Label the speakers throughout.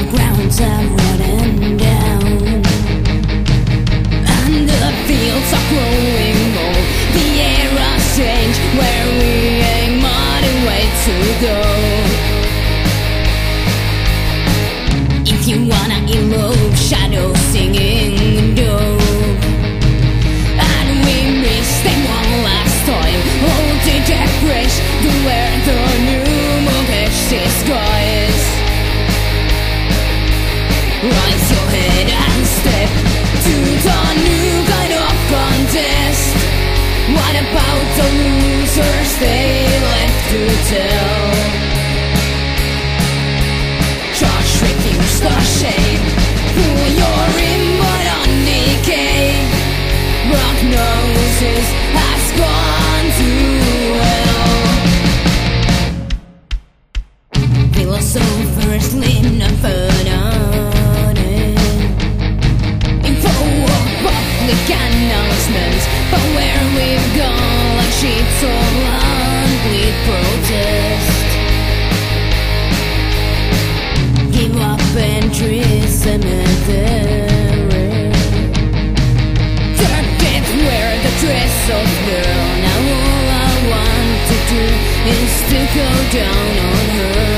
Speaker 1: grounds are running down, and the fields are growing old. The air has changed, where we ain't mighty way to go. If you wanna elope, shadow singing dope, and we missed them one last time. Oh, did that fresh to wear the new monkish disguise? Raise your head and step to the new kind of contest. What about the losers they left to tell? Charge refuse the shame, pull your inward on decay. Prognosis has gone to hell. Philosophers lean upon announcements, but where we've gone like sheets of unbleed protest. Give up entries, cemetery. Third death, wear the dress of girl. Now all I want to do is to go down on her.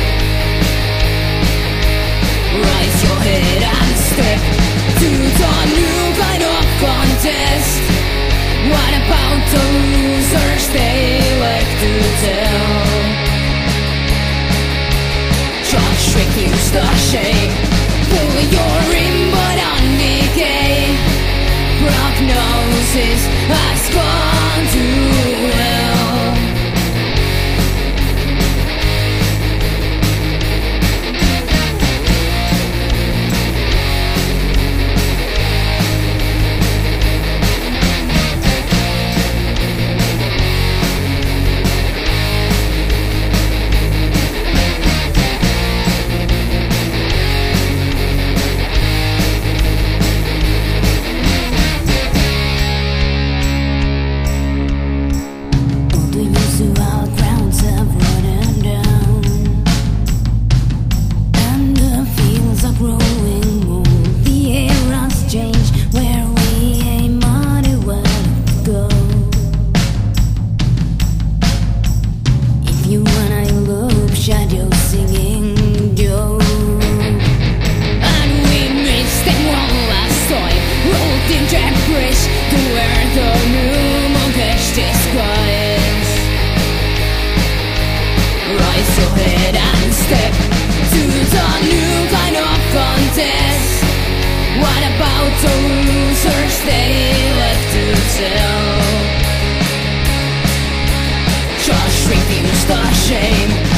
Speaker 1: Raise your head and step to the new kind of contest. What about the losers they like to tell? Judge refuse the shame, pull your inward on decay. Prognosis has gone to hell. Shadow singing dope, and we missed them one last time. Rolled in that bridge to wear the new monkish disguise. Raise your head and step to the new kind of contest. What about the losers they left to tell? Just refuse the shame,